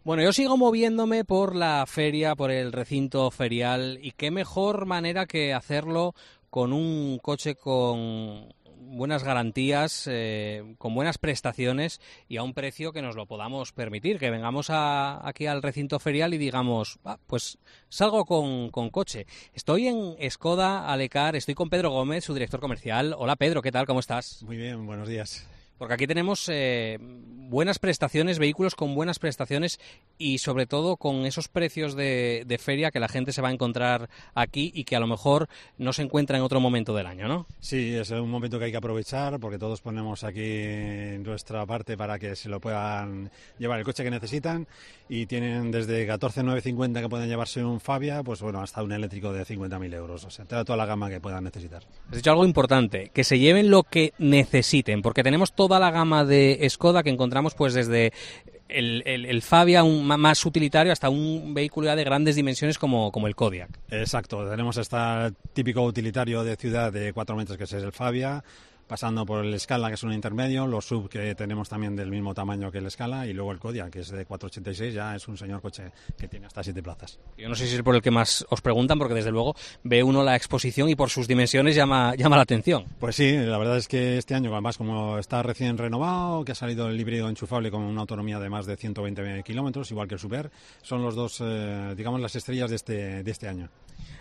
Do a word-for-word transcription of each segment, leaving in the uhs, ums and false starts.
Bueno, yo sigo moviéndome por la feria, por el recinto ferial, y qué mejor manera que hacerlo con un coche con buenas garantías, eh, con buenas prestaciones y a un precio que nos lo podamos permitir, que vengamos a, aquí al recinto ferial y digamos, ah, pues salgo con, con coche. Estoy en Skoda Alecar, estoy con Pedro Gómez, su director comercial. Hola Pedro, ¿qué tal? ¿Cómo estás? Muy bien, buenos días. Porque aquí tenemos eh, buenas prestaciones, vehículos con buenas prestaciones y sobre todo con esos precios de, de feria que la gente se va a encontrar aquí y que a lo mejor no se encuentra en otro momento del año, ¿no? Sí, es un momento que hay que aprovechar porque todos ponemos aquí nuestra parte para que se lo puedan llevar el coche que necesitan y tienen desde catorce mil novecientos cincuenta que pueden llevarse un Fabia, pues bueno, hasta un eléctrico de cincuenta mil euros, o sea, toda la gama que puedan necesitar. Has dicho algo importante, que se lleven lo que necesiten, porque tenemos todo toda la gama de Skoda que encontramos pues desde el, el, el Fabia un, más utilitario hasta un vehículo ya de grandes dimensiones como, como el Kodiaq. Exacto, tenemos hasta el típico utilitario de ciudad de cuatro metros que es el Fabia, pasando por el Scala, que es un intermedio, los sub que tenemos también del mismo tamaño que el Scala, y luego el Kodiaq, que es de cuatro ochenta y seis, ya es un señor coche que tiene hasta siete plazas. Yo no sé si es por el que más os preguntan, porque desde luego ve uno la exposición y por sus dimensiones llama, llama la atención. Pues sí, la verdad es que este año, además, como está recién renovado, que ha salido el híbrido enchufable con una autonomía de más de ciento veinte kilómetros, igual que el Super, son los dos, eh, digamos, las estrellas de este, de este año.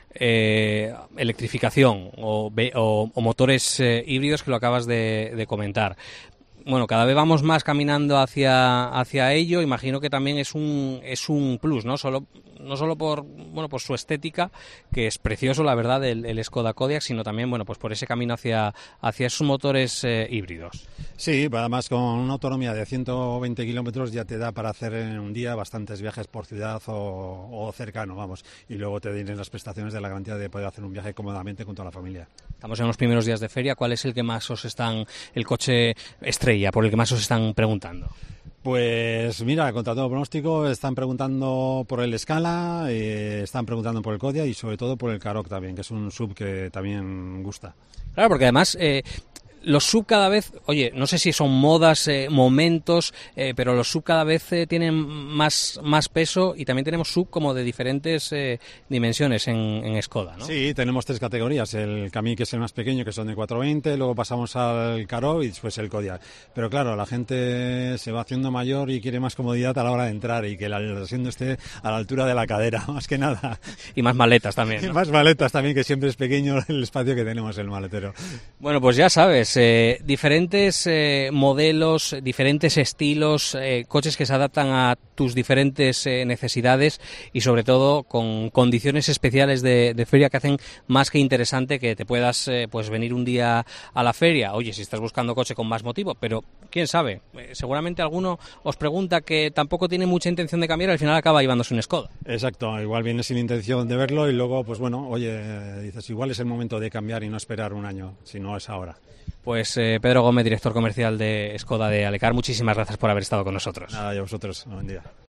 Eh, electrificación o, o, o motores eh, híbridos que lo acabas de, de comentar. Bueno, cada vez vamos más caminando hacia hacia ello. Imagino que también es un es un plus, no solo no solo por bueno por su estética, que es precioso, la verdad, el, el Skoda Kodiaq, sino también bueno pues por ese camino hacia hacia esos motores eh, híbridos. Sí, además con una autonomía de ciento veinte kilómetros ya te da para hacer en un día bastantes viajes por ciudad o, o cercano, vamos, y luego te den las prestaciones de la garantía de poder hacer un viaje cómodamente con toda la familia. Estamos en los primeros días de feria. ¿Cuál es el que más os están, el coche estrella, por el que más os están preguntando? Pues mira, contra todo pronóstico, están preguntando por el Scala, eh, están preguntando por el Kodiaq y sobre todo por el Karoq también, que es un sub que también gusta. Claro, porque además eh, los sub cada vez, oye, no sé si son modas, eh, momentos, eh, pero los sub cada vez eh, tienen más, más peso y también tenemos sub como de diferentes eh, dimensiones en, en Skoda, ¿no? Sí, tenemos tres categorías, el Kamiq, que es el más pequeño, que son de cuatro veinte, luego pasamos al Karoq y después el Kodiaq. Pero claro, la gente se va haciendo mayor y quiere más comodidad a la hora de entrar y que el asiento esté a la altura de la cadera, más que nada. Y más maletas también, ¿no? Y más maletas también, que siempre es pequeño el espacio que tenemos en el maletero. Bueno, pues ya sabes, eh, diferentes eh, modelos, diferentes estilos, eh, coches que se adaptan a tus diferentes eh, necesidades y sobre todo con condiciones especiales de, de feria que hacen más que interesante que te puedas eh, pues venir un día a la feria. Oye, si estás buscando coche con más motivo, pero quién sabe, eh, seguramente alguno os pregunta que tampoco tiene mucha intención de cambiar y al final acaba llevándose un Skoda. Exacto, igual viene sin intención de verlo y luego, pues bueno, oye, dices, igual es el momento de cambiar y no esperar un año, si no es ahora. Pues eh, Pedro Gómez, director comercial de Skoda de Alecar, muchísimas gracias por haber estado con nosotros. Nada, y a vosotros, buen día.